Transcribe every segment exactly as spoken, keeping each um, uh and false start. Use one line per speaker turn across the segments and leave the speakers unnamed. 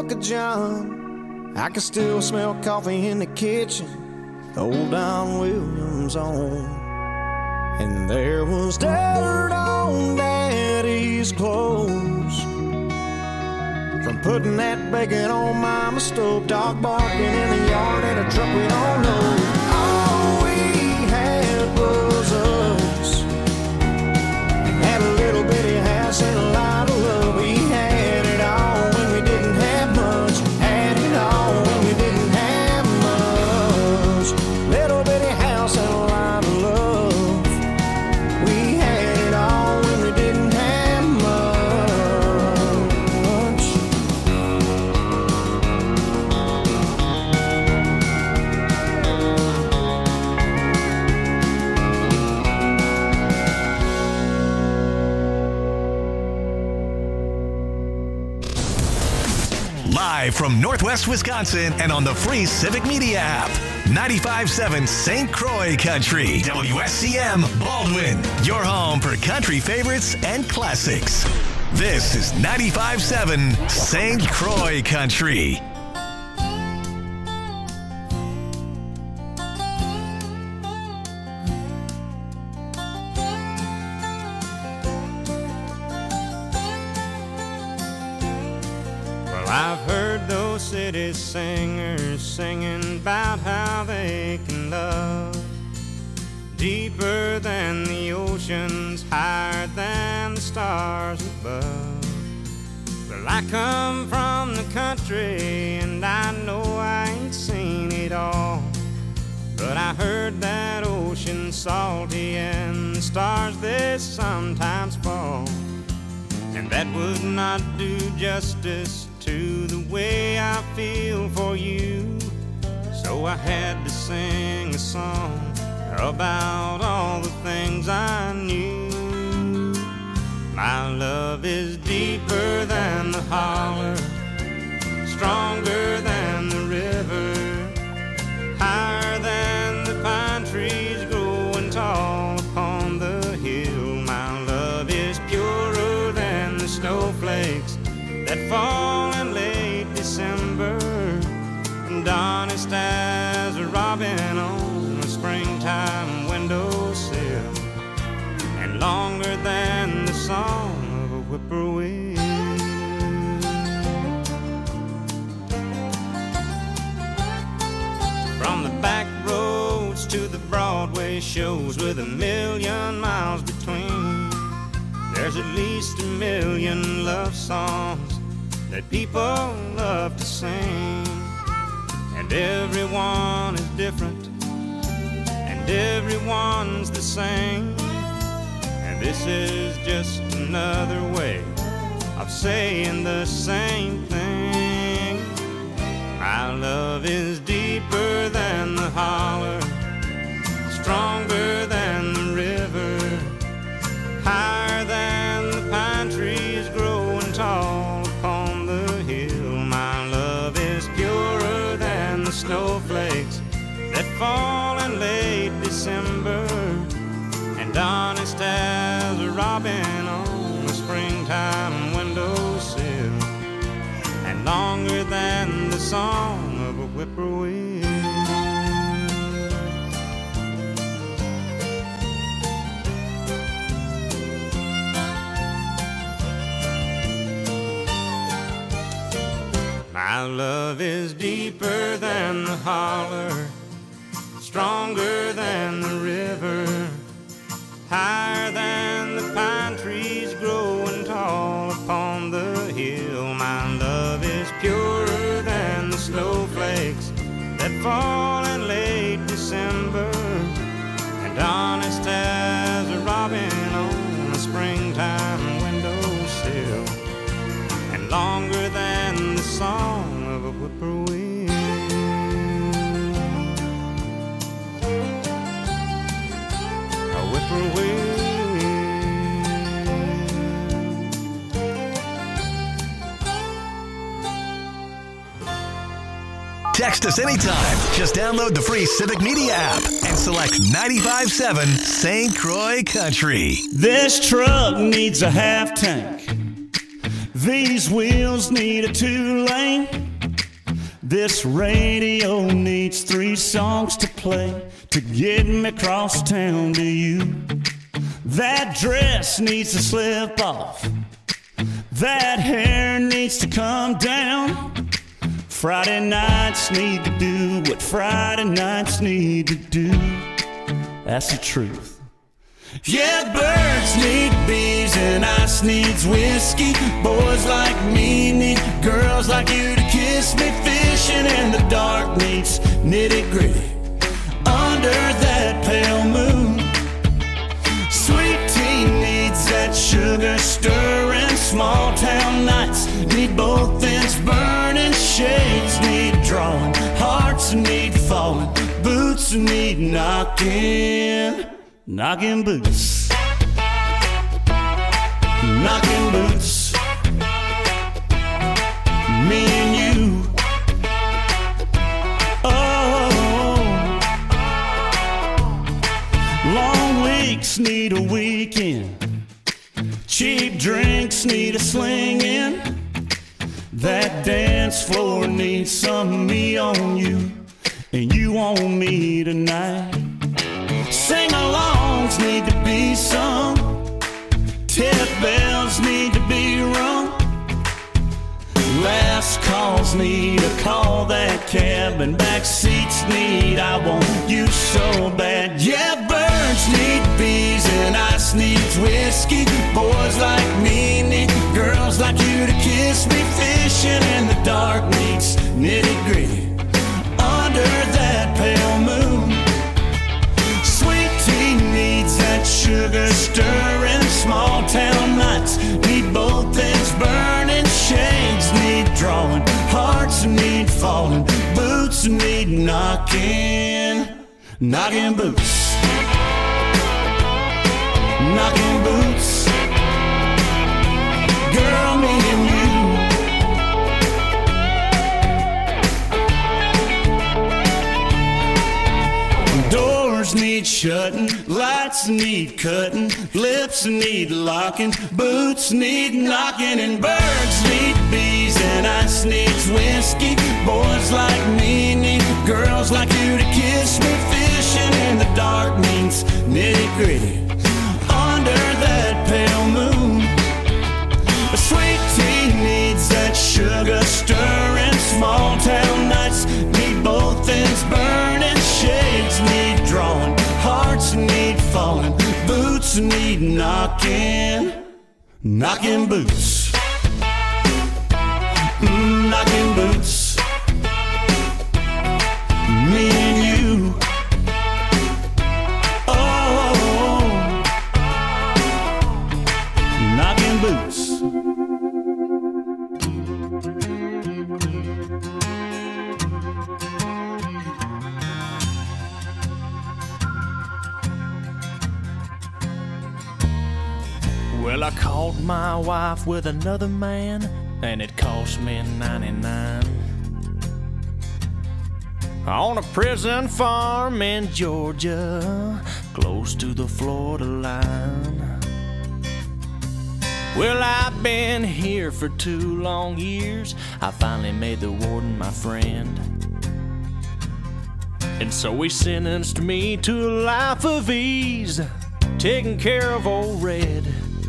Book of John. I can still smell coffee in the kitchen, the old Don Williams on. And there was dirt on Daddy's clothes from putting that bacon on Mama's stove, dog barking in the yard at a truck we don't know. All we had was us, had a little bitty house and a lot of love. We had it all when we didn't have much, had it all when we didn't have much. Little bitty house and a lot of love. We had it all when we didn't have much.
Live from Northwest Wisconsin and on the free Civic Media app. ninety-five point seven Saint Croix Country. W S C M Baldwin. Your home for country favorites and classics. This is ninety-five point seven Saint Croix Country.
I've heard those city singers singing about how they can love deeper than the oceans, higher than the stars above. Well, I come from the country and I know I ain't seen it all, but I heard that ocean salty and the stars they sometimes fall, and that would not do justice to the way I feel for you. So I had to sing a song about all the things I knew. My love is deeper than the holler, stronger than the river, higher than the pine trees growing tall upon the hill. My love is purer than the snowflakes that fall in late December, and honest as a robin on a springtime windowsill, and longer than the song of a whippoorwill. From the back roads to the Broadway shows with a million miles between, there's at least a million love songs that people love to sing, and everyone is different and everyone's the same, and this is just another way of saying the same thing. My love is deeper than the holler, stronger than the river, higher than the pine trees growing tall upon the hill. My love is purer than the snowflakes that fall in late December, and honest as a robin on a springtime windowsill, and longer than the song of a whippoorwill. My love is deeper than the holler, stronger than the river, higher than the pine trees growing tall upon the hill. My love is purer than the snowflakes that fall in late December, and honest as a robin on a springtime windowsill, and longer than the song of a whippoorwill. A whippoorwill.
Text us anytime. Just download the free Civic Media app and select ninety-five point seven Saint Croix Country.
This truck needs a half tank. These wheels need a two-lane. This radio needs three songs to play to get me across town to you. That dress needs to slip off. That hair needs to come down. Friday nights need to do what Friday nights need to do. That's the truth. Yeah, birds need bees and ice needs whiskey. Boys like me need girls like you to kiss me. Fishing in the dark needs nitty-gritty under that pale moon. Sweet tea needs that sugar stirring. Small town nights need both ends burning. Shades need drawing. Hearts need falling. Boots need knocking. Knocking boots. Knocking boots. Me and you. Oh. Long weeks need a weekend. Cheap drinks need a slinging. That dance floor needs some me on you, and you on me tonight. Sing-alongs need to be sung. Tip bells need to be rung. Last calls need a call that cab, and back seats need I want you so bad. Yeah, birds need bees and ice needs whiskey. Boys like me need girls like you to kiss me. Fishing in the dark needs nitty-gritty under that pale moon. Sweet tea needs that sugar stirring. Small town nights need both ends burning. Shades need drawing. Hearts need falling. Boots need knocking. Knocking boots. Knocking boots. Girl, me and you. Doors need shutting, lights need cutting, lips need locking, boots need knocking, and birds need bees and ice needs whiskey. Boys like me need girls like you to kiss me. Fishing in the dark means nitty-gritty under that pale moon. A sweet tea needs that sugar stirring. Small town nights need both ends burning. Shades need drawing. Hearts need falling. Boots need knocking. Knocking boots. Mm, knocking boots. Me and you. Oh, knocking boots.
Well, I caught my wife with another man, and it cost me ninety-nine. On a prison farm in Georgia, close to the Florida line. Well, I've been here for two long years. I finally made the warden my friend, and so he sentenced me to a life of ease, taking care of old Red.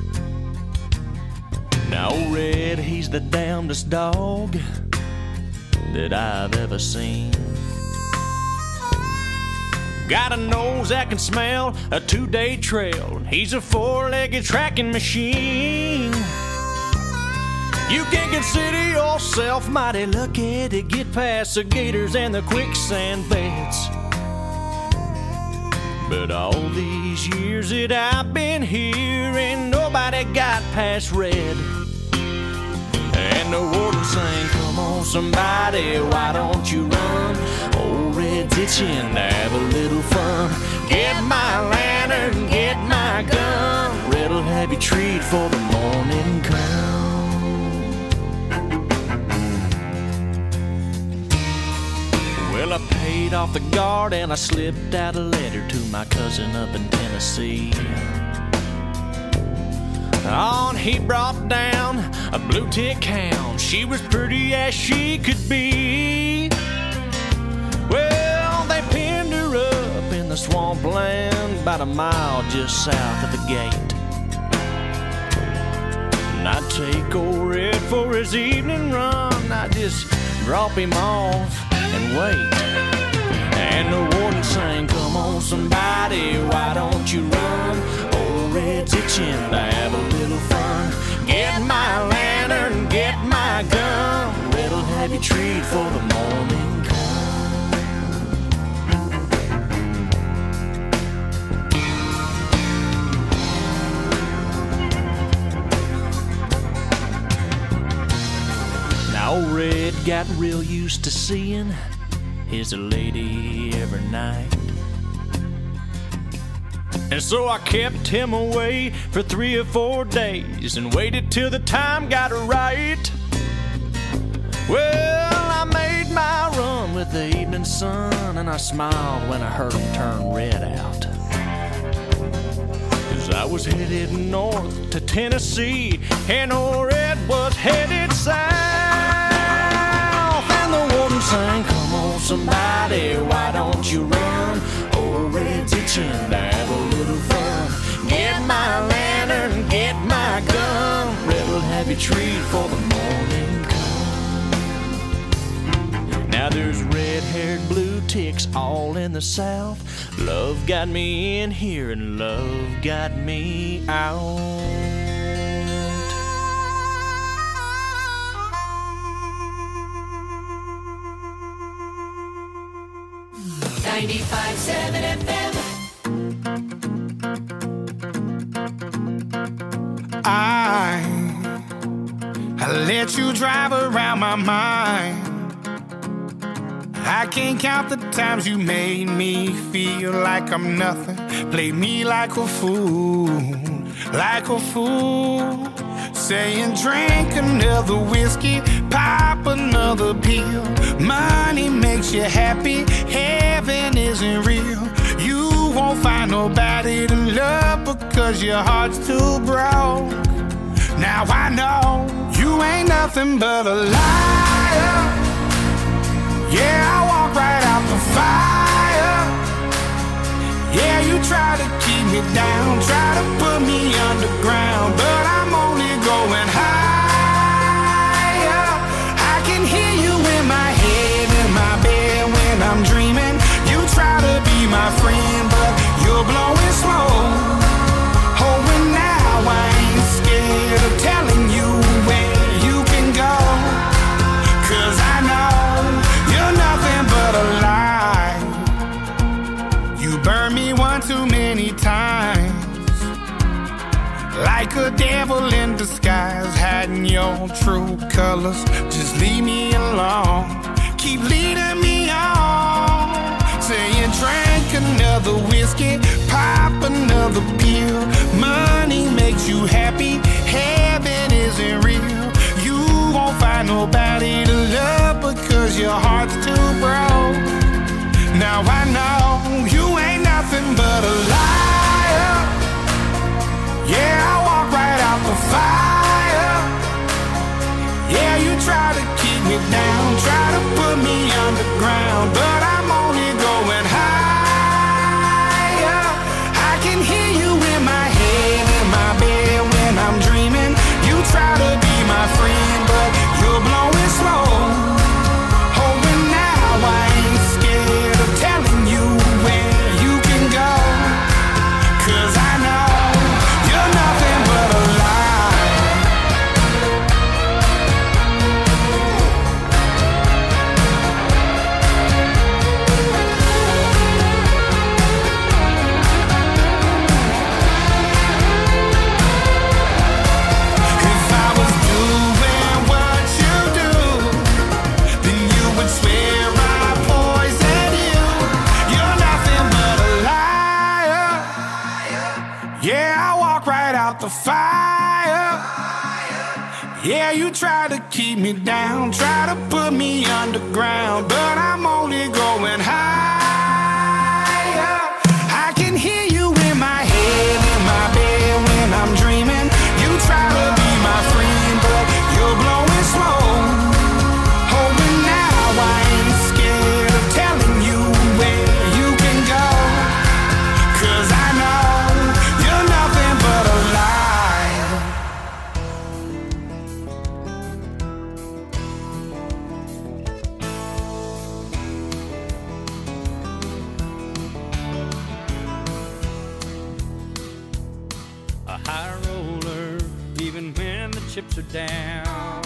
Now old Red, he's the damnedest dog that I've ever seen. Got a nose that can smell a two-day trail. He's a four-legged tracking machine. You can consider yourself mighty lucky to get past the gators and the quicksand beds. But all these years that I've been here, ain't nobody got past Red. And the warden sang, come on somebody, why don't you run? Old Red's itching to have a little fun. Get my lantern, get my gun. Red'll have you treat for the morning come. Well, I paid off the guard and I slipped out a letter to my cousin up in Tennessee. Oh, and he brought down a blue tick hound. She was pretty as she could be. Well, they pinned her up in the swampland about a mile just south of the gate. And I'd take old Red for his evening run. I'd just drop him off and wait. And the warden sang, come on somebody, why don't you run? Old Red's itching to have a little fun. Get my lantern, get my gun. Red'll have you treat for the morning come. Now old Red got real used to seeing his lady every night. And so I kept him away for three or four days and waited till the time got right. Well, I made my run with the evening sun, and I smiled when I heard him turn Red out. 'Cause I was headed north to Tennessee, and old Red was headed south. And the warden sang, come on somebody, why don't you run? Old Red's itching to have a little fun. Get my lantern, get my gun. Red'll have you treat for the morning come. Now there's red-haired blue ticks all in the south. Love got me in here and love got me out.
ninety-five point seven F M.
I, I let you drive around my mind. I can't count the times you made me feel like I'm nothing. Played me like a fool, like a fool. Saying drink another whiskey, pop another pill. Money makes you happy, heaven isn't real. You won't find nobody to love because your heart's too broke. Now I know you ain't nothing but a liar. Yeah, I walk right out the fire. Yeah, you try to keep me down, try to put me underground, but I'm only going higher. I can hear you in my head, in my bed when I'm dreaming. You try to be my friend, but you're blowing smoke. Oh, and now I ain't scared of telling you where you can go, 'cause I know you're nothing but a lie. You burn me one too many times, like a devil in disguise, hiding your true colors. Just leave me alone, keep leading me on. Saying drink another whiskey, pop another pill. Money makes you happy, heaven isn't real. You won't find nobody to love because your heart's too broke. Now I know you ain't nothing but a liar. Yeah, I walk right out the fire. Yeah, you try to keep me down, try to put me underground, but I'm only going higher. I can hear you in my head, in my bed when I'm dreaming. You try to be my friend, but you're blowing smoke. Oh, and now I ain't scared of telling you where you can go, 'cause I know you're nothing but a lie. If I was doing what you do, then you would swear I poisoned you. You're nothing but a liar. Yeah, I walk right out the fire. Yeah, you try to keep me down, try to put me underground, but I'm only going higher. I can hear you in my head, in my bed when I'm dreaming. You try to be my friend, but
chips are down.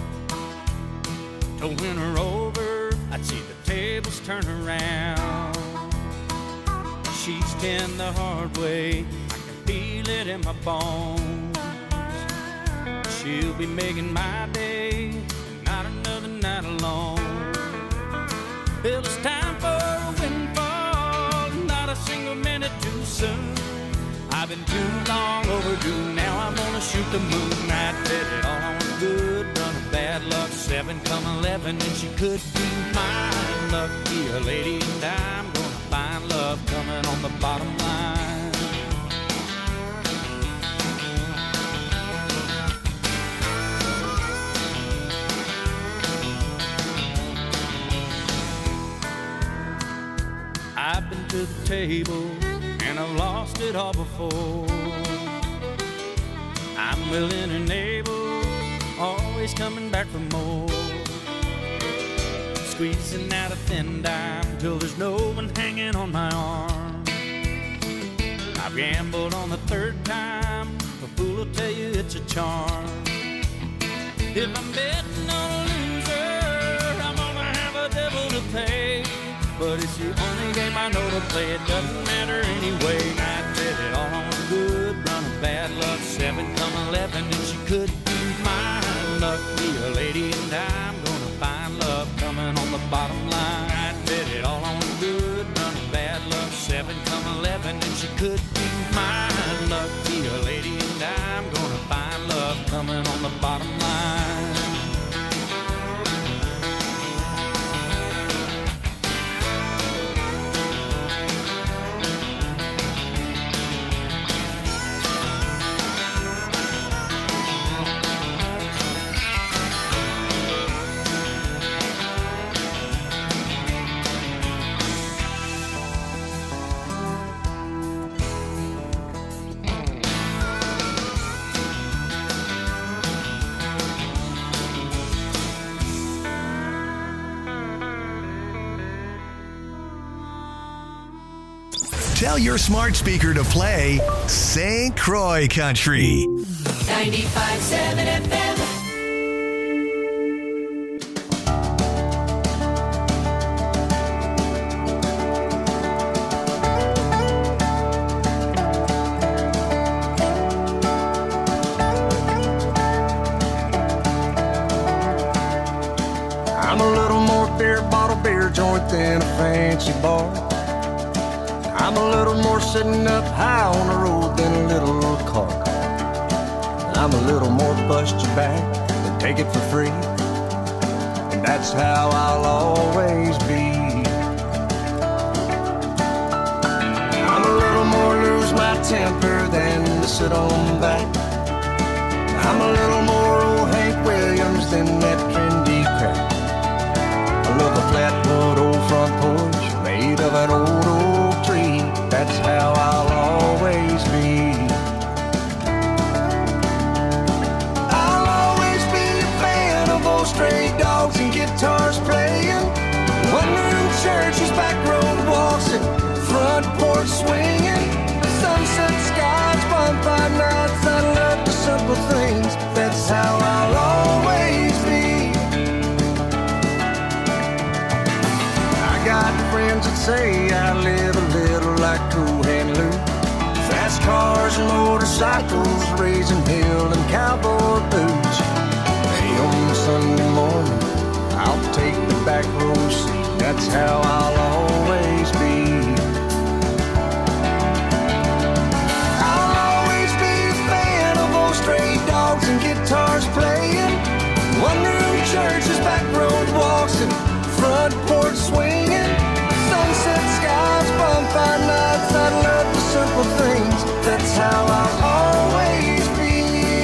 To win her over, I'd see the tables turn around. She's ten the hard way, I can feel it in my bones. She'll be making my day, and not another night alone. Well, it's time for a windfall, not a single minute too soon. I've been too long overdue, now I'm gonna shoot the moon. I bet it all on a good run of bad luck, seven come eleven, and she could be mine. Lucky a lady, and I'm gonna find love coming on the bottom line. I've been to the table, and I've lost it all before. I'm willing and able, always coming back for more. Squeezing out a thin dime till there's no one hanging on my arm. I've gambled on the third time, a fool will tell you it's a charm. If I'm betting on a loser, I'm gonna have a devil to pay. But it's the only game I know to play, it doesn't matter anyway. I bet it all on a good run of bad luck, seven come eleven, and she could be mine. Lucky a lady, and I'm gonna find love coming on the bottom line. I bet it all on a good run of bad luck, seven come eleven, and she could be mine. Lucky a lady, and I'm gonna find love coming on the bottom line.
Tell your smart speaker to play Saint Croix Country.
ninety-five seven F M.
I'm a little more beer bottle beer joint than a fancy bar. I'm a little more sitting up high on the road than a little car. I'm a little more bust your back than take it for free. And that's how I'll always be. I'm a little more lose my temper than to sit on back. I'm a little more old Hank Williams than that trendy crap. I love a flatwood old front porch made of an old oak tree. That's how I'll always be. I'll always be a fan of old stray dogs and guitars playing, one room churches, back road walks, and front porch swinging. Sunset skies, bonfire nights, I love the simple things. That's how I'll always be. I got friends that say I live a little like Cool Hand Luke. Fast cars and motorcycles, raising hell and cowboy boots. Hey, on Sunday morning, I'll take the back row seat. That's how I'll always be. I'll always be a fan of old stray dogs and guitars playing, one room churches, back road walks, and front porch swinging. Sunset skies, bonfire nights, I love the simple things. That's how I'll always be.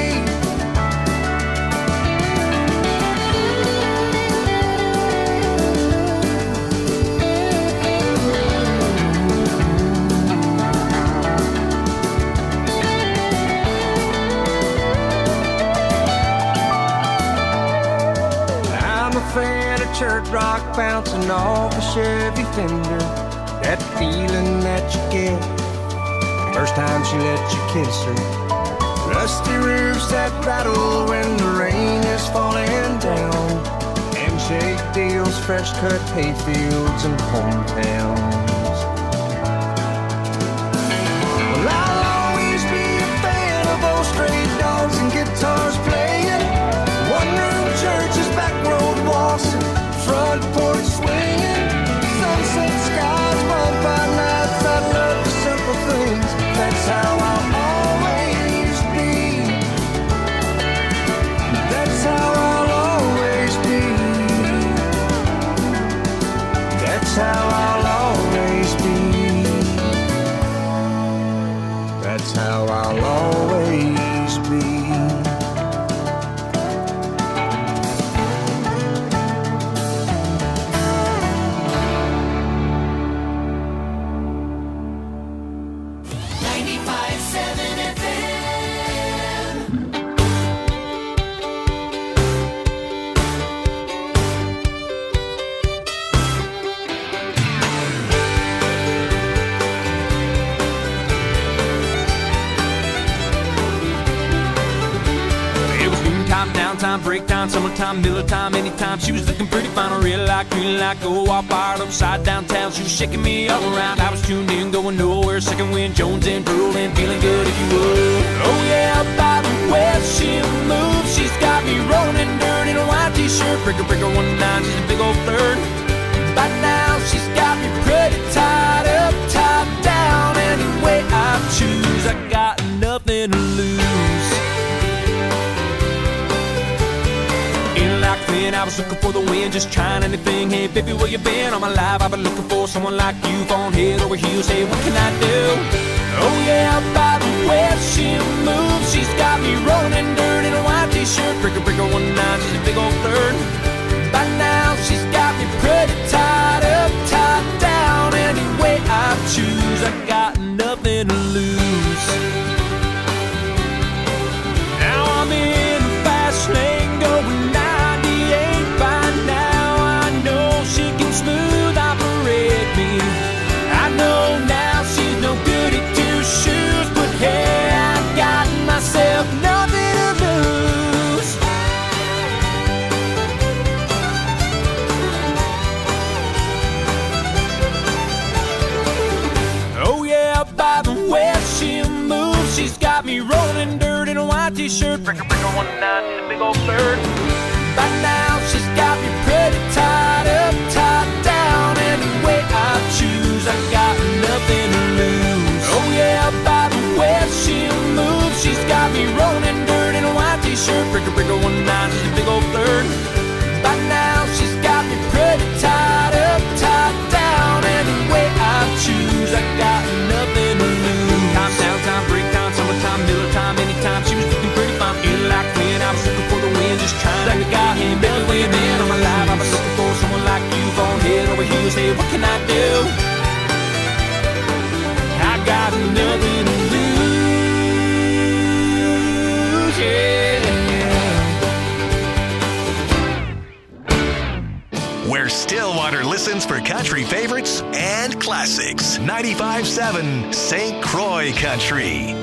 I'm a fan of church rock bouncing off a Chevy Fender. That feeling that you get first time she let you kiss her. Rusty roofs that rattle when
fresh-cut hayfields and hometowns. Well, I'll always be a fan of old stray dogs and guitars playing, one-room churches, back road waltzing, front porch swinging, sunset skies, bonfire nights. I love the simple things. That's how I'll always be. That's how I'll always be. That's how I'll always be. That's how I'll always be.
ninety-five seven F M.
It was noontime, downtime, break time, summertime, Miller time, anytime. She was looking pretty fine, real like, green like, go all fired upside downtown. She was shaking me all around. I was tuned in, going nowhere. Second wind, Jones and drooling, feeling good if you would. Oh yeah, by the way she moves, she's got me rolling in dirt in a white t-shirt. Breaker, breaker, one nine, she's a big old flirt. By now she's got me pretty tied up, top down. Any way I choose, I got nothing to lose. Like then I was looking for the wind, just trying anything. Hey baby, where you been all my life? I've been looking for someone like you, falling head over heels. Hey, what can I do? Oh yeah, by the way she moves, she's got me rolling in dirt in a white t-shirt. Breaker, breaker, one nine, she's a big old flirt. By now she's got me pretty tied up, tied down. Any way I choose, I got nothing to lose. Now I'm in the fast lane going ninety-eight. By now I know she can smooth operate me. I know now she's no good at two shoes, but hey, I got myself nothing to lose. Oh yeah, by the way she moves, she's got me rolling dirt in a white t-shirt. Breaker, breaker, one nine, and a big old bird. By now she's got me pretty tied up, tied down. Any way I choose, I got nothing to lose. Oh yeah, by the way she moves, she's got me rolling dirt in a white t-shirt. Breaker, breaker, one nine, she's a big old bird. By now she's got me pretty tied up, tied down. Any way I choose, I got nothing to lose. Time, downtime, break time, summertime, Miller time, anytime. She was looking pretty fine, feeling like when I was looking for the wind, just trying like a guy. Hey, baby, where you been all my life? I've been looking for someone like you, falling head over heels. Hey, what can I do? I got nothing to lose, yeah.
Where Stillwater listens for country favorites and classics. ninety-five seven Saint Croix Country.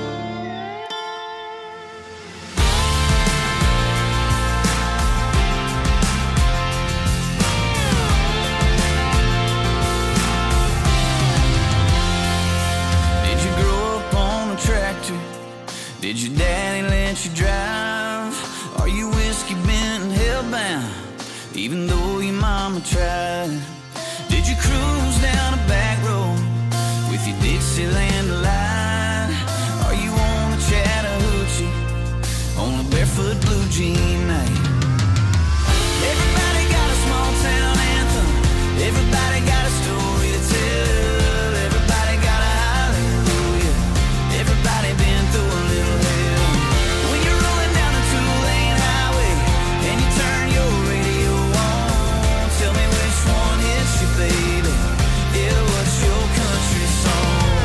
Did you grow up on a tractor? Did your daddy let you drive? Are you whiskey bent and hellbound, even though your mama tried? Did you cruise down a back road with your Dixieland light? Are you on the Chattahoochee on a barefoot blue jean night? Everybody got a small town anthem. Everybody got a story to tell. Everybody got a hallelujah. Everybody been through a little hell. When you're rolling down a two-lane highway and you turn your radio on, tell me which one hits you, baby. Yeah, what's your country song?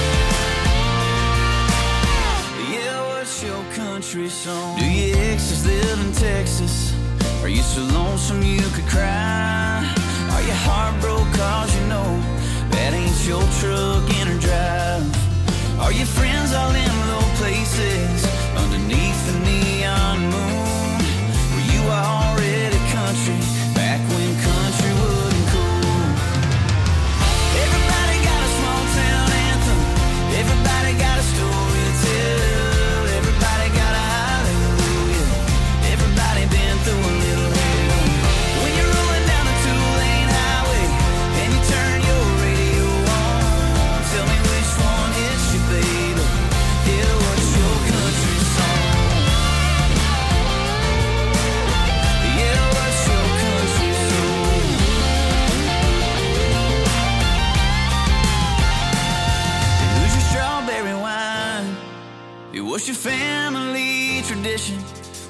Yeah, what's your country song? Do your exes live in Texas? Are you so lonesome you could cry? Are you heartbroken cause you know that ain't your truck in or drive? Are your friends all in low places underneath the neon moon? Were you already country back when country was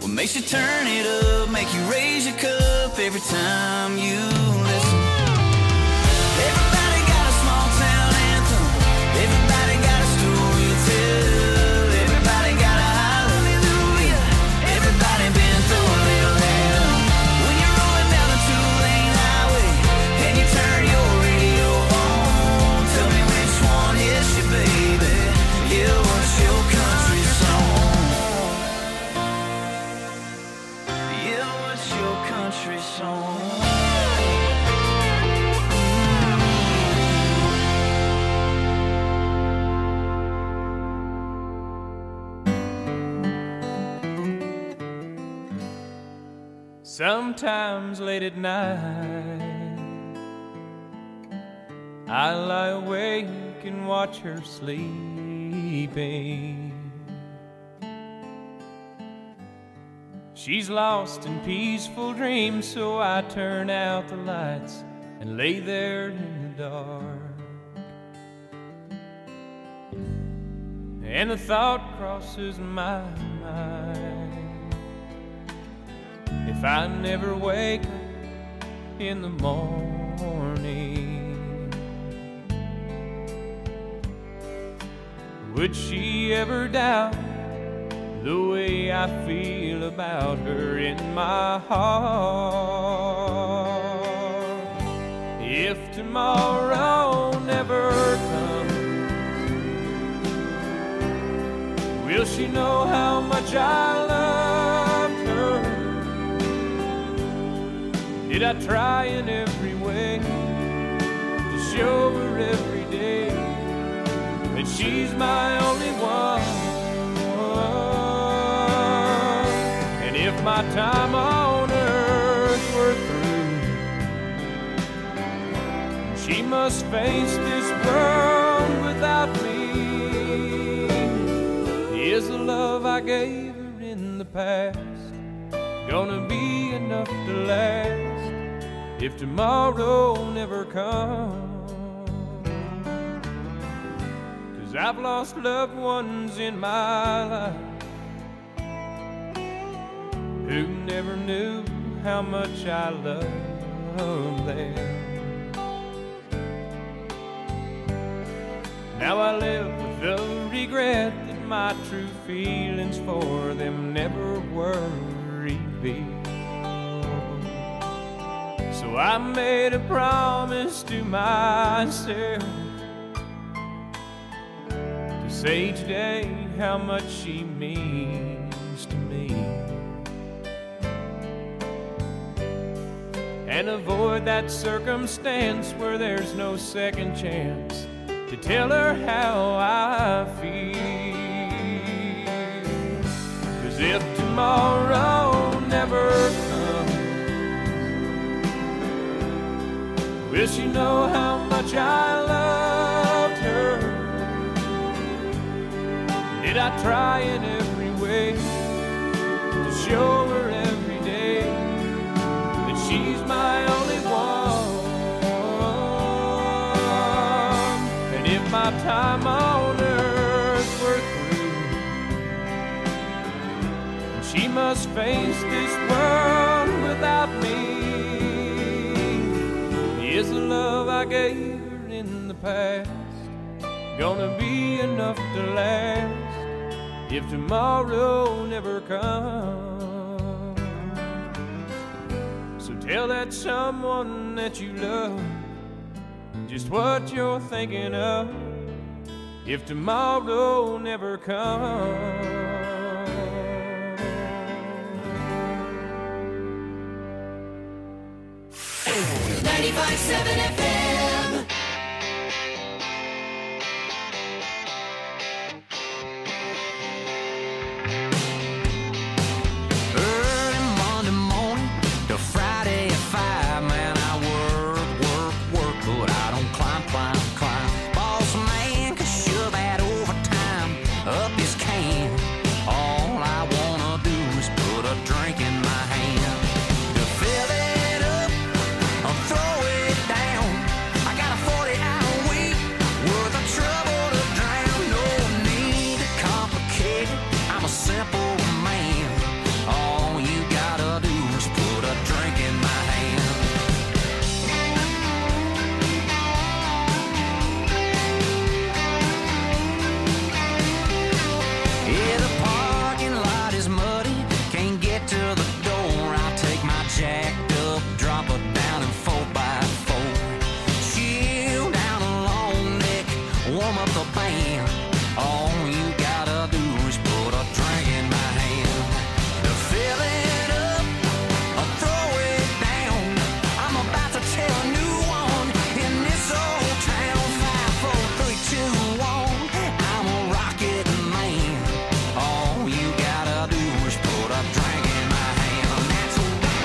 What makes you turn it up, make you raise your cup every time you listen. Everybody got a small town anthem. Everybody got a story to tell. Everybody got a hallelujah. Everybody been through a little hell. When you're rolling down a two-lane highway and you turn your radio on, tell me which one is your baby. Yeah, what's your country song? Yeah, what's your country song?
Sometimes late at night I lie awake and watch her sleeping. She's lost in peaceful dreams, so I turn out the lights and lay there in the dark. And the thought crosses my mind, if I never wake up in the morning, would she ever doubt the way I feel about her in my heart? If tomorrow never comes, will she know how much I loved her? Did I try in every way to show her every day that she's my only one? And if my time on earth were through, she must face this world without me. Is the love I gave her in the past gonna be enough to last if tomorrow never comes? 'Cause I've lost loved ones in my life who never knew how much I loved them. Now I live with the regret that my true feelings for them never were revealed. So I made a promise to myself to say each day how much she means to me, and avoid that circumstance where there's no second chance to tell her how I feel. 'Cause if tomorrow never comes, will she know how much I loved her? Did I try in every way to show her every day that she's my only one? And if my time on earth were through, she must face this world without me, is the love I gave her in the past gonna be enough to last if tomorrow never comes? So tell that someone that you love just what you're thinking of if tomorrow never comes.
ninety-five seven F M.
Early Monday morning to Friday at five, man, I work, work, work, but I don't climb, climb, climb. Boss man can shove that overtime up his can. All I wanna do is put a drink in my hand. To fill it up, I'll throw it down. to the door. I'll take my jacked up, drop her down in four by four. Chill down a long neck, warm up the band. All you gotta do is put a drink in my hand. To fill it up or throw it down, I'm about to tell a new one in this old town. Five, four, three, two, one. I'm a rocket man. All you gotta do is put a drink in my hand. And that's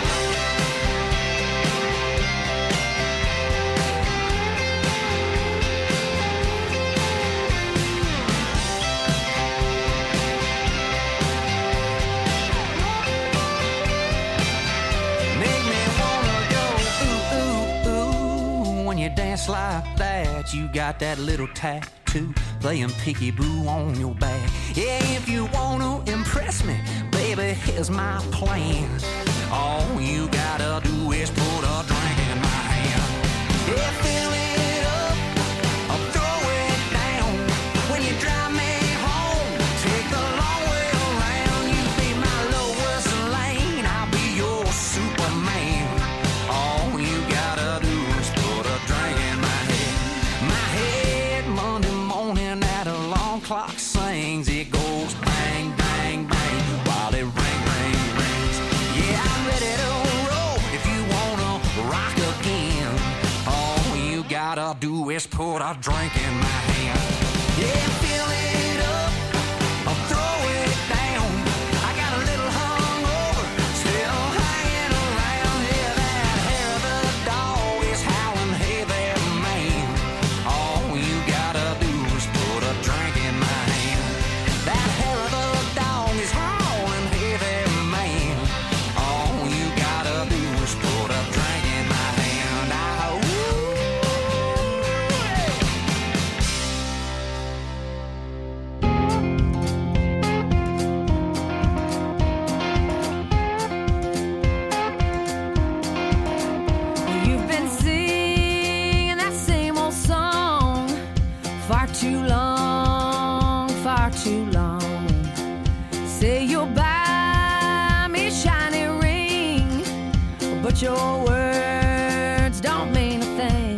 make me wanna go ooh, ooh, ooh. When you dance like that, you got that little tattoo playing peekaboo on your back. Yeah, if you wanna impress me, baby, here's my plan. All you gotta do is put a drink in my hand. Yeah, fill it up or throw it down. When you drive me home, take the long way around. You be my Lois Lane, I'll be your Superman. All you gotta do is put a drink in my head. My head Monday morning, that alarm clock sings. It goes bang, bang, bang while it ring, ring, rings. Yeah, I'm ready to roll if you wanna rock again. All you gotta do is put a drink in my hand. Yeah, fill it up or throw it down. I got a little hungover, still hanging around. Yeah, that hair of the dog is howling, hey there, man. All you gotta do is put a drink in my hand. That hair of the dog is howling, hey there, man. All you gotta do is put a drink in my hand. Ah, ooh,
You've been singing that same old song far too long, far too long. Say you'll buy me a shiny ring, but your words don't mean a thing.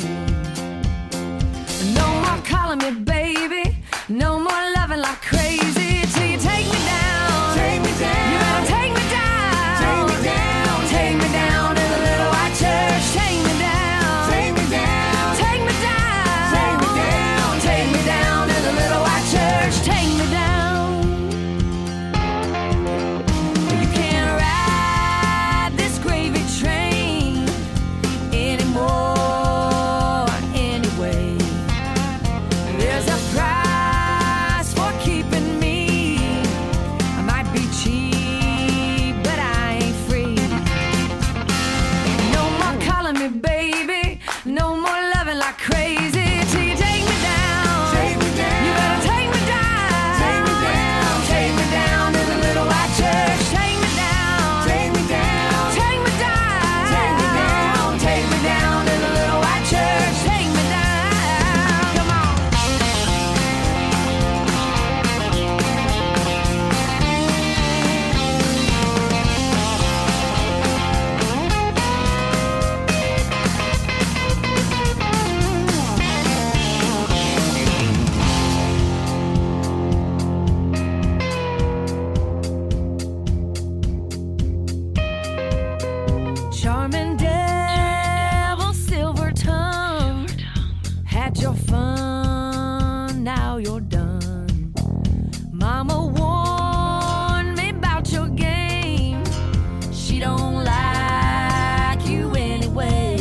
No more calling me baby, no more loving like crazy till you take me down.
Take me down.
You better take me down.
Take me down.
Take me down to the little white church. Take me down.
Take me down.
Take me down.
Take me down.
Take me down to the little white church. Take me down. You can't ride this gravy train anymore anyway. There's a price for keeping me. I might be cheap, but I ain't free. No more calling me baby, no more loving like crazy till you take me down.
Take me down.
You better take me down.
Take me down.
Take me down to the little white church. Take me down.
Take me down.
Take me down.
Take me down.
Take me down to the little white church. Take me down. Come on. Charming devil, silver tongue, had your fun, now you're done. Mama warned me about your game. She don't like you anyway.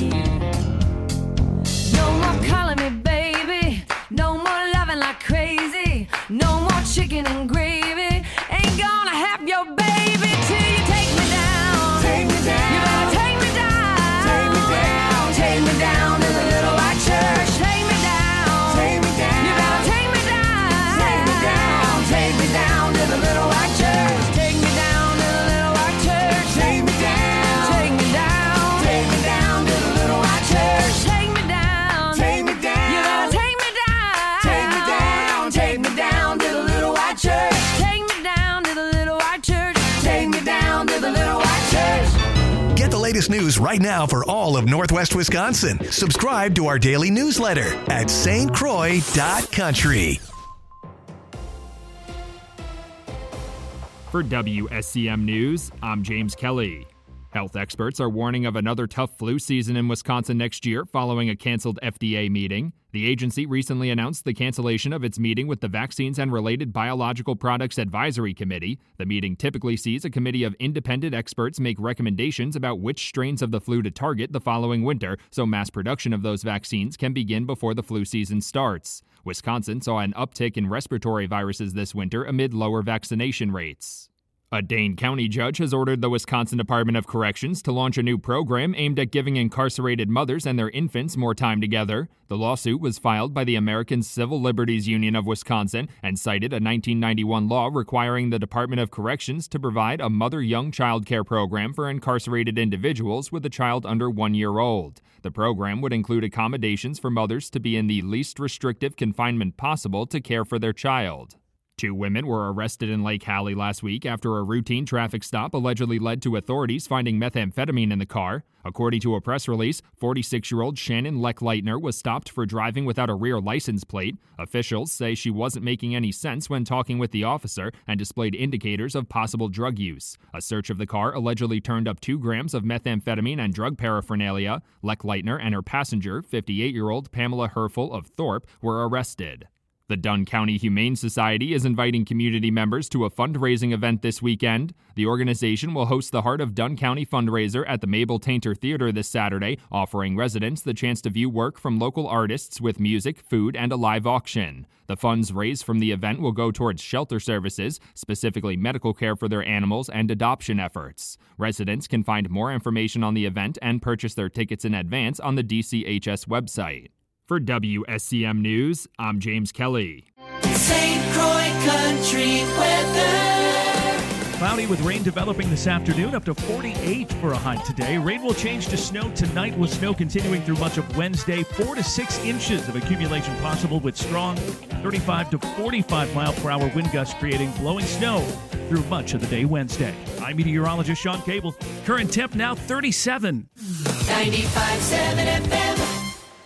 No more calling me baby, no more loving like crazy, no more chicken and gravy. Ain't gonna have your baby till you take me down.
Take me down.
You better take me down.
Take me down.
Take me down to the little white church. Take me down.
Take me down.
You better take me down.
Take me down.
Take me down to the little white church. Take me down to the little white church.
Take me down.
latest news right now for all of Northwest Wisconsin. Subscribe to our daily newsletter at S T Croix dot country.
For W S C M News, I'm James Kelly. Health experts are warning of another tough flu season in Wisconsin next year following a canceled F D A meeting. The agency recently announced the cancellation of its meeting with the Vaccines and Related Biological Products Advisory Committee. The meeting typically sees a committee of independent experts make recommendations about which strains of the flu to target the following winter, so mass production of those vaccines can begin before the flu season starts. Wisconsin saw an uptick in respiratory viruses this winter amid lower vaccination rates. A Dane County judge has ordered the Wisconsin Department of Corrections to launch a new program aimed at giving incarcerated mothers and their infants more time together. The lawsuit was filed by the American Civil Liberties Union of Wisconsin and cited a nineteen ninety-one law requiring the Department of Corrections to provide a mother-young child care program for incarcerated individuals with a child under one year old. The program would include accommodations for mothers to be in the least restrictive confinement possible to care for their child. Two women were arrested in Lake Hallie last week after a routine traffic stop allegedly led to authorities finding methamphetamine in the car. According to a press release, forty-six-year-old Shannon Leckleitner was stopped for driving without a rear license plate. Officials say she wasn't making any sense when talking with the officer and displayed indicators of possible drug use. A search of the car allegedly turned up two grams of methamphetamine and drug paraphernalia. Leckleitner and her passenger, fifty-eight-year-old Pamela Herfel of Thorpe, were arrested. The Dunn County Humane Society is inviting community members to a fundraising event this weekend. The organization will host the Heart of Dunn County fundraiser at the Mabel Tainter Theater this Saturday, offering residents the chance to view work from local artists with music, food, and a live auction. The funds raised from the event will go towards shelter services, specifically medical care for their animals and adoption efforts. Residents can find more information on the event and purchase their tickets in advance on the D C H S website. For W S C M News, I'm James Kelly.
Saint Croix Country weather.
Cloudy with rain developing this afternoon, up to forty-eight for a high today. Rain will change to snow tonight, with snow continuing through much of Wednesday. Four to six inches of accumulation possible, with strong thirty-five to forty-five mile per hour wind gusts creating blowing snow through much of the day Wednesday. I'm meteorologist Sean Cable. Current temp now thirty-seven.
ninety-five point seven F M.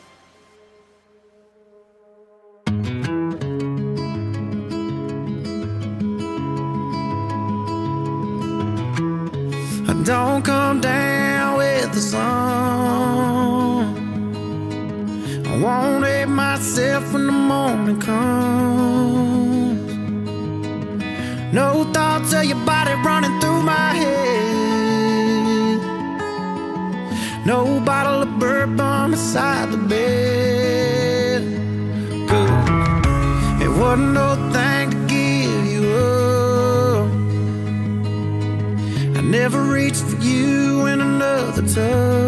Don't come down with the sun. I won't hate myself when the morning comes. No thoughts of your body running through my head. No bottle of bourbon beside the bed. Good. It wasn't no thing to give you up. Never reached for you in another touch.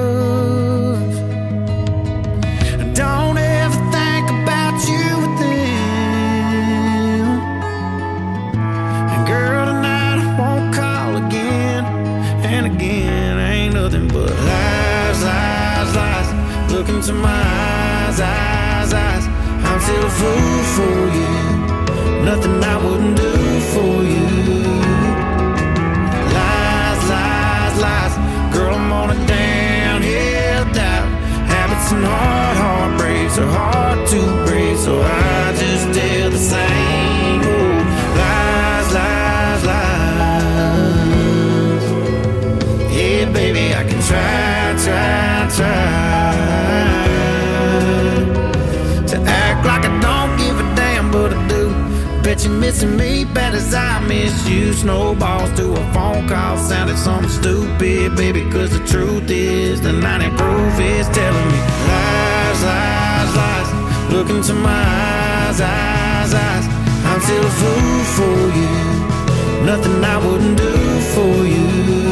Don't ever think about you with them. And girl, tonight I won't call again. And again, ain't nothing but lies, lies, lies. Look into my eyes, eyes, eyes. I'm still a fool for you. Nothing I wouldn't do for you. Lies. Girl, I'm on a downhill dive. Habits and hard heartbreaks are hard to break, so I just tell the same old lies, lies, lies. Yeah, baby, I can try, try, try to act like I don't give a damn, but I do. Bet you're missing me bad as I miss you. Snowballs to a phone call sounded something stupid, baby, cause the truth is the ninety proof is telling me lies, lies, lies. Look into my eyes, eyes, eyes. I'm still a fool for you. Nothing I wouldn't do for you.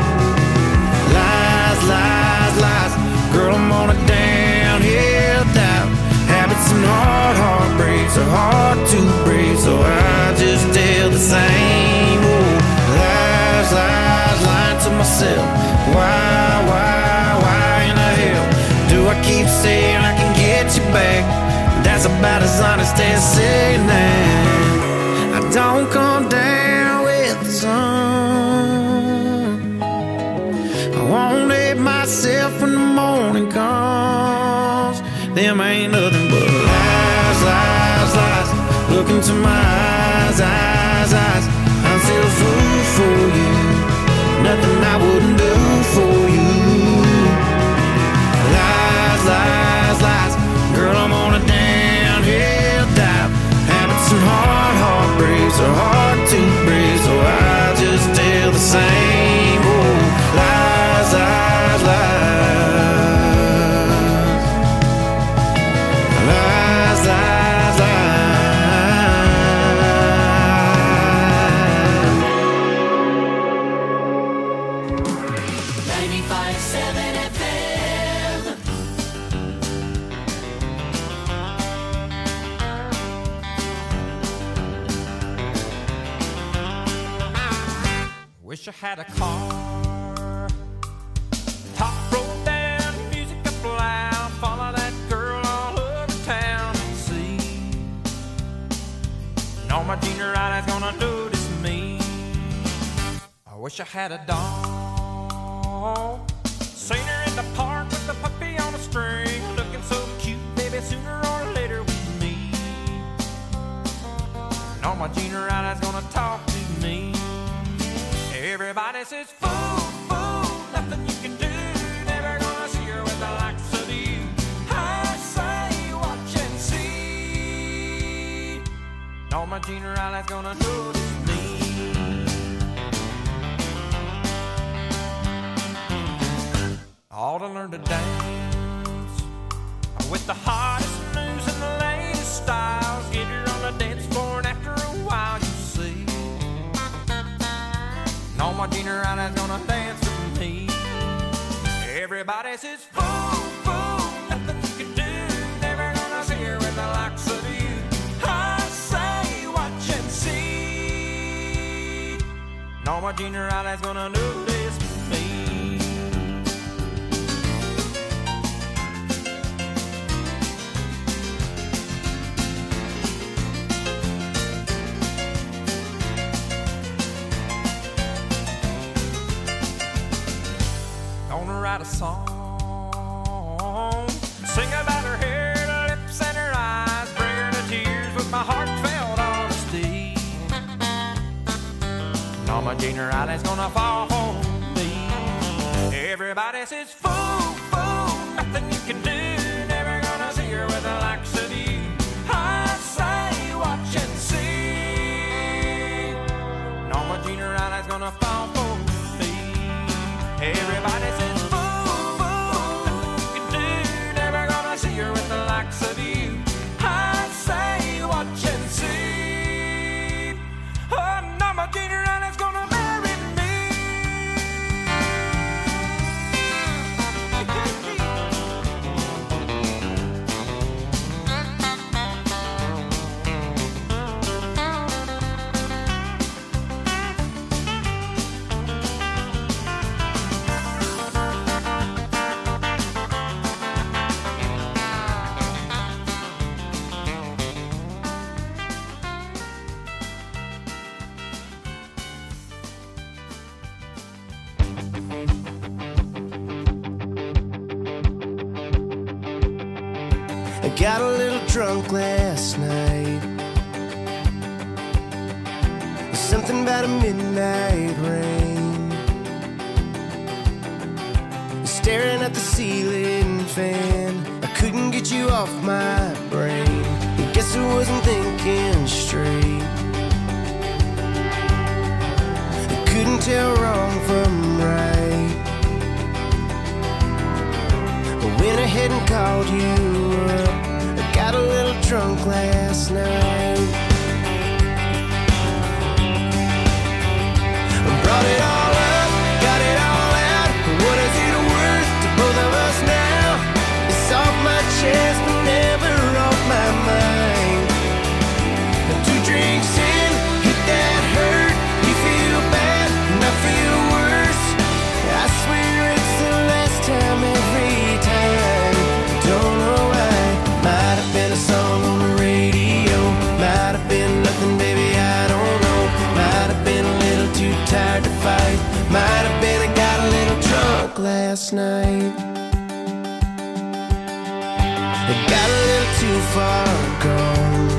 Lies, lies, lies. Girl, I'm on a downhill dive. Habits and hard heartbreaks are hard to break, so I just tell the same old lies, lies, lying to myself. Why, why, why in the hell do I keep saying I can get you back? That's about as honest as saying that I don't come down with the sun. I won't let save myself when the morning comes. Them ain't nothing but lies, lies, lies. Look into my eyes, eyes, eyes. I'm still a fool for you. Nothing I wouldn't do for you. Lies, lies, lies. Girl, I'm on a downhill dive. Habits and hard heartbreaks are hard to break, so I just tell the same old lies, lies, lies. Lies, lies, lies.
ninety-five point seven F M.
Wish I had a car. Top rolled down, music up loud. Follow that girl all over town and see. Know my junior eye is gonna notice me. I wish I had a dog. Seen her in the park with the puppy on a string. Looking so cute, baby, sooner or later we meet. Know my junior eye is gonna talk to me. Everybody says, fool, fool, nothing you can do. Never gonna see her with the likes of you. I say, watch and see. No, my junior eye's gonna notice me. All to learn to dance with the hottest news and the latest styles. Get her on the dance floor and after a while you see. No, my junior is gonna dance with me. Everybody says, fool, fool, nothing you can do. Never gonna see her with the likes of you. I say, watch and see. No, my junior is gonna notice me. Write a song, sing about her hair, her lips and her eyes, bring her to tears with my heartfelt honesty. Now my junior is gonna fall for me. Everybody says, fool, fool, nothing you can do. Never gonna see her with the likes of you. I say, watch and see. Now my junior is gonna fall for me. Everybody says, with the likes of you, I say, watch and see. Oh, now my junior is gonna marry me.
I got a little drunk last night. Something about a midnight rain. Staring at the ceiling fan, I couldn't get you off my brain. I guess I wasn't thinking straight. I couldn't tell wrong from right. I went ahead and called you up. I got a little drunk last night. I brought it all up, got it all out. What is it worth to both of us now? It's off my chest but never off my mind. Two drinks in, hit that hurt. You feel bad and I feel worse. I swear it's the last time every time. Don't know why. Might have been a song on the radio. Might have been nothing, baby, I don't know. Might have been a little too tired to fight.
last night. It got a little too far gone.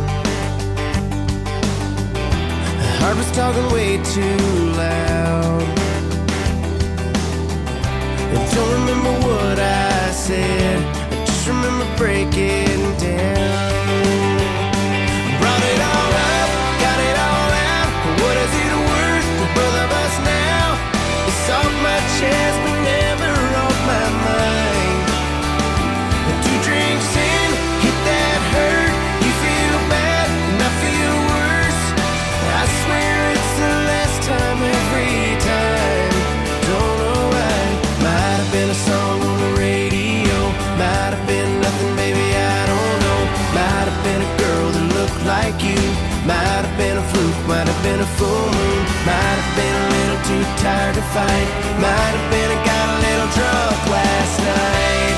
The heart was talking way too loud. I don't remember what I said, I just remember breaking down. I brought it all up, got it all out. What is it worth to both of us now? It's off my chest but never off my mind. The two drinks in, hit that hurt. You feel bad and I feel worse. I swear it's the last time every time. Don't know why. Might have been a song on the radio, might have been nothing, baby, I don't know. Might have been a girl that looked like you, might have been a fluke, might have been a full moon, might have been a little too tired to fight, might have been I got a little drunk last night.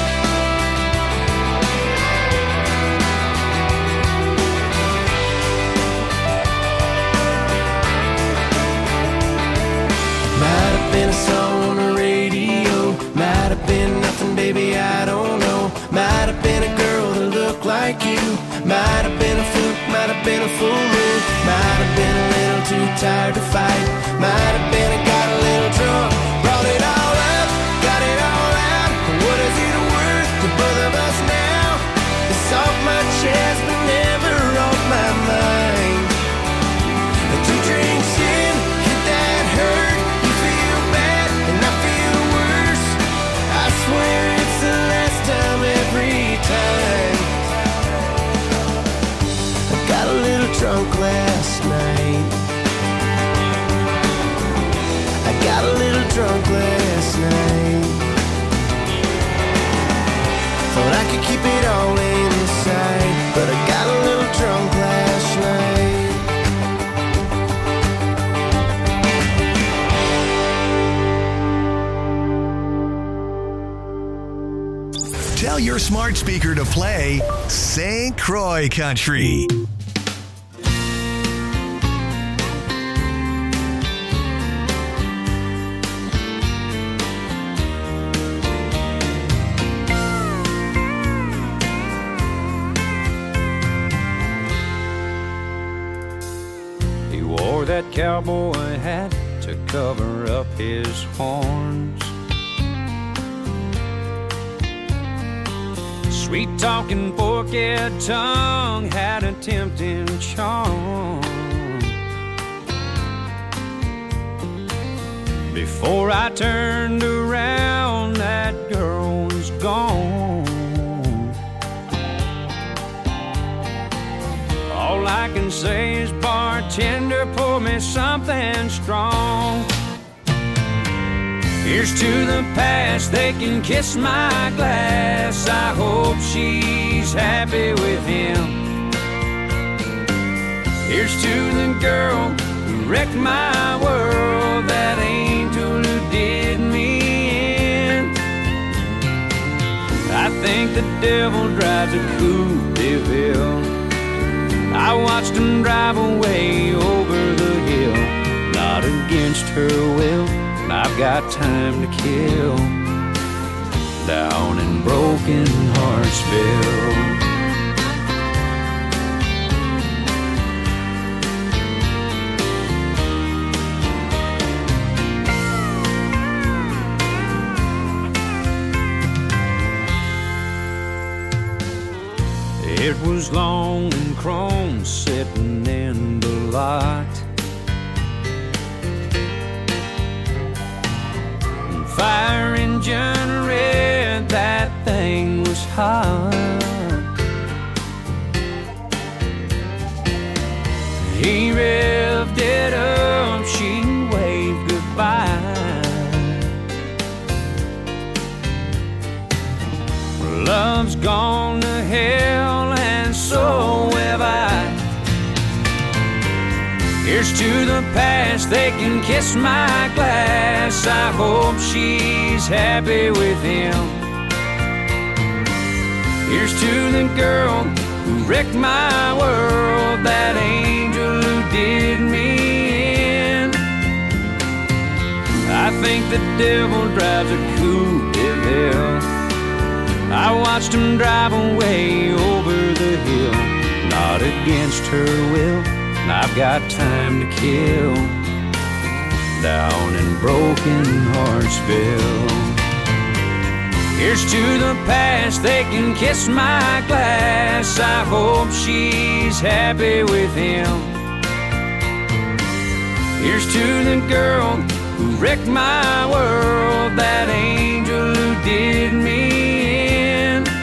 Might have been a song on the radio, might have been nothing, baby, I don't know. Might have been a girl that looked like you, might have been a fluke, might have been a full moon, might have been a little too tired to fight, might have been I got a little drunk. Brought it all up, got it all out. What is it worth to both of us now? It's off my chest but never off my mind. The two drinks in, hit that hurt. You feel bad and I feel worse. I swear it's the last time every time. I got a little drunk last night. I got a little drunk last night. Thought I could keep it all inside, but I got a little drunk last
night. Tell your smart speaker to play Saint Croix Country.
That cowboy hat to cover up his horns. Sweet talking forked tongue had a tempting charm. Before I turned around, that girl was gone. All I can say is, bartender, pour me something strong. Here's to the past, they can kiss my glass. I hope she's happy with him. Here's to the girl who wrecked my world, that angel who did me in. I think the devil drives a Coupe de Ville. I watched him drive away over the hill, not against her will. I've got time to kill down in Broken Heartsville. It was long and chrome sitting in the lot. Fire engine red, that thing was hot. He revved it up, she waved goodbye. Love's gone to hell and so have I. Here's to the past, they can kiss my glass. I hope she's happy with him. Here's to the girl who wrecked my world, that angel who did me in. I think the devil drives a Coupe de
I watched him drive away over the hill, not against her will, and I've got time to kill down in Broken Heartsville. Here's to the past, they can kiss my glass. I hope she's happy with him. Here's to the girl who wrecked my world, that angel who did me in.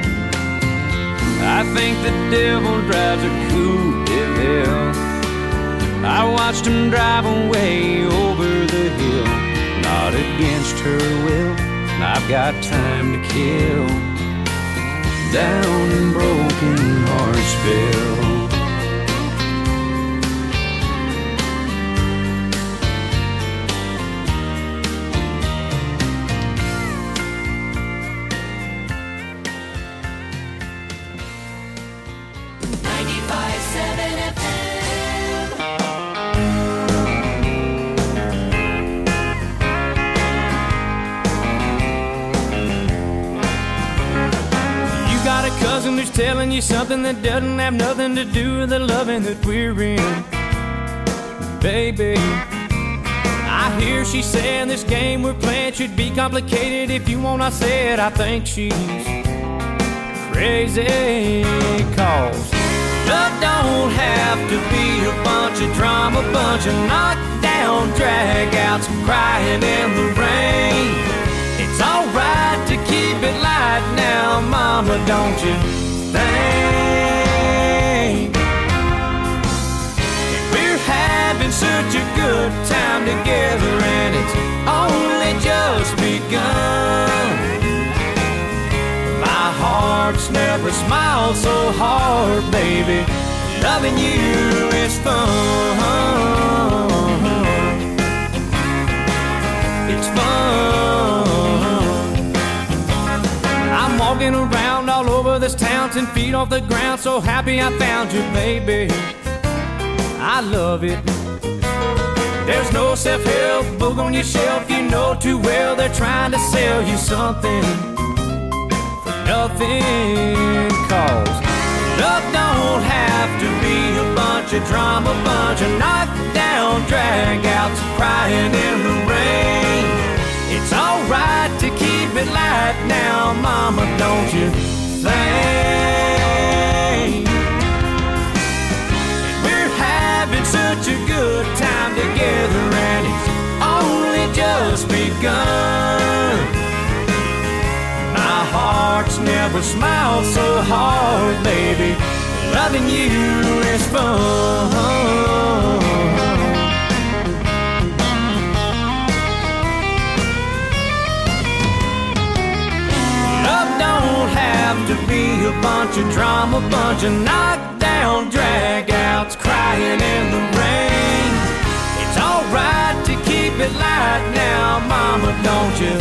I think the devil drives a coupe de ville. I watched him drive away over the hill, not against her will, and I've got time to kill down in Broken Heartsville. Cousin who's telling you something that doesn't have nothing to do with the loving that we're in. Baby, I hear she saying this game we're playing should be complicated. If you want, I said I think she's crazy. Cause love don't have to be a bunch of drama, bunch of knockdown dragouts, crying in the rain. It's alright to keep it light now, mama, don't you think? We're having such a good time together, and it's only just begun. My heart's never smiled so hard, baby. Loving you is fun. It's fun. I'm walking around all over this town, ten feet off the ground, so happy I found you, baby. I love it. There's no self-help book on your shelf, you know too well they're trying to sell you something for nothing. Cause love don't have to be a bunch of drama, bunch of knockdown dragouts, crying in the rain. It's alright to keep it light now, mama, don't you think? We're having such a good time together, and it's only just begun. My heart's never smiled so hard, baby. Loving you is fun. To be a bunch of drama, bunch of knockdown dragouts, crying in the rain. It's alright to keep it light now, mama, don't you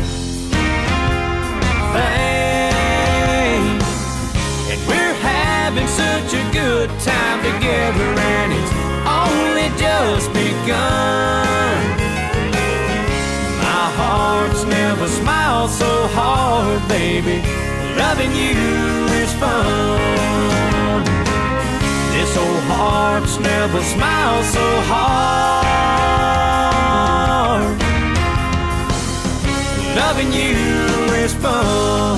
think? And we're having such a good time together, and it's only just begun. My heart's never smiled so hard, baby. Loving you is fun. This old heart's never smiled so hard. Loving you is fun.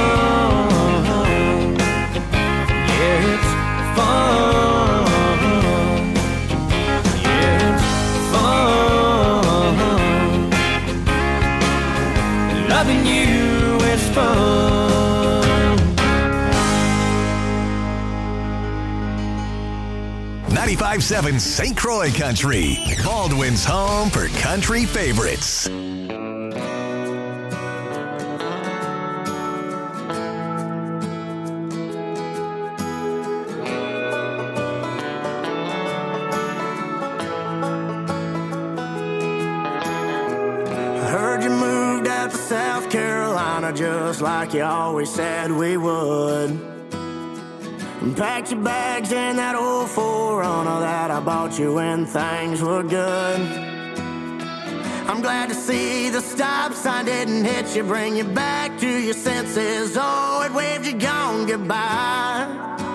Yeah, it's fun. Yeah, it's fun. Loving you is fun.
ninety-five point seven Saint Croix Country, Baldwin's home for country favorites.
I heard you moved out to South Carolina just like you always said we would. And packed your bags in that old four runner that I bought you when things were good.
I'm glad to see the stop sign didn't hit you, bring you back to your senses. Oh, it waved you gone goodbye.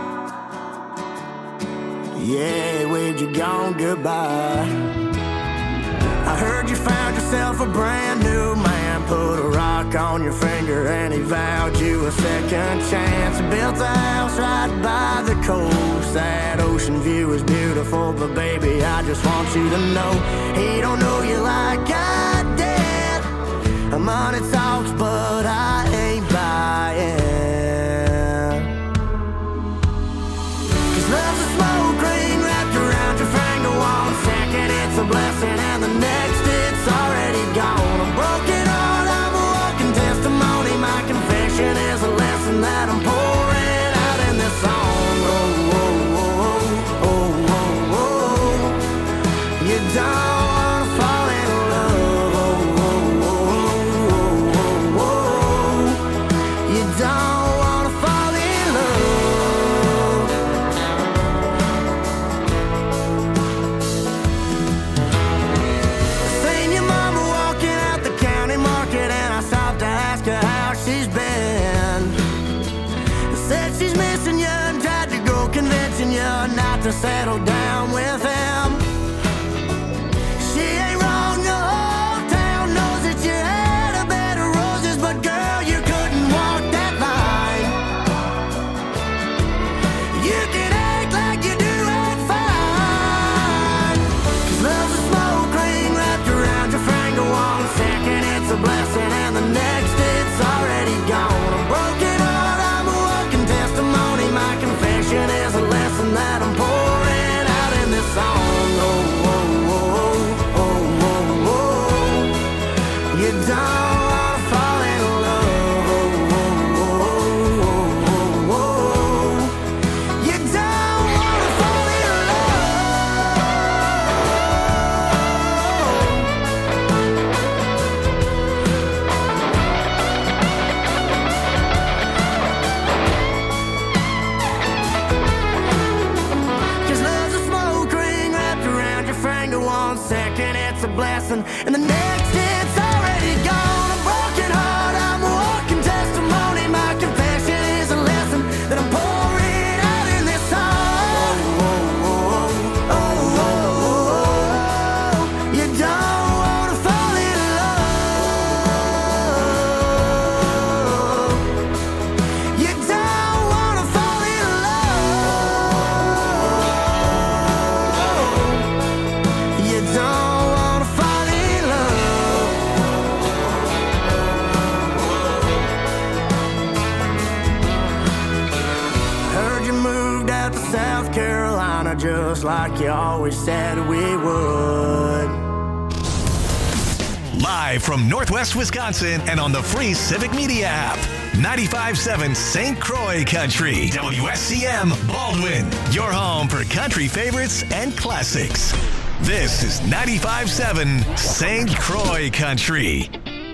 Yeah, it waved you gone goodbye. I heard you found yourself a brand new man, put a rock on your finger and he vowed you a second chance. He built a house right by the coast. That ocean view is beautiful, but baby, I just want you to know he don't know you like I did. Money talks, but I ain't buying. Cause love's a smoke ring wrapped around your finger. One second it's a blessing and the next it's already gone. A broken heart, I'm a walking testimony. My confession is a lesson that I'm pouring out in this song. Oh, oh, oh, oh, oh, oh. You don't wanna fall in love. Oh, oh, oh, oh, oh, oh. You don't wanna fall in love. Seen your mama walking out the county market and I stopped to ask her how she's been. Said she's missing you and tried to go convincing you not to settle down with him. She ain't wrong, the whole town knows that you had a bed of roses, but girl, you couldn't walk that line. You can act like you do it fine. Cause love's a smoke ring wrapped around your finger. One second it's a blessing and the next it's already gone. A broken heart, I'm a walking testimony. My confession is a lesson that I'm pouring out in this song. Oh, oh, oh, oh, oh, oh. You don't wanna fall in love. Oh, oh, oh, oh, oh. You don't wanna fall in love. Cause love's a smoke ring wrapped around your finger. One second it's a blessing and the next it's already gone. A broken heart, I'm a walking testimony. My confession is a lesson that I'm pouring out in this song. Oh, oh, oh, oh, oh. You don't wanna fall in love. You don't wanna fall in love. You don't wanna fall in love. Heard you moved out to South Carolina just like you always said we would.
Live from Northwest Wisconsin and on the free Civic Media app. ninety-five point seven Saint Croix Country. W S C M Baldwin. Your home for country favorites and classics. This is ninety-five point seven Saint Croix Country.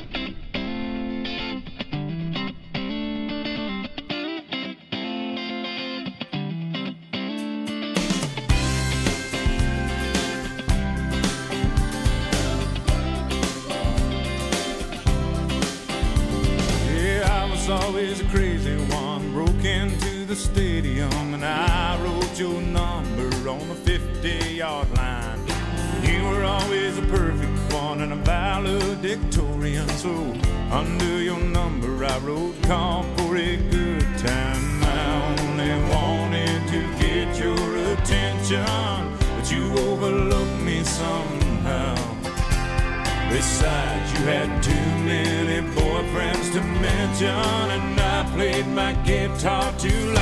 Yeah, I was always a crazy one. Broke into the stadium and I wrote your number on the fifty-yard line. You were always a perfect one and a valedictorian. So under your number I wrote call for a good time. I only wanted to get your attention, but you overlooked me somehow. Besides, you had too many boyfriends to mention, and I played my guitar too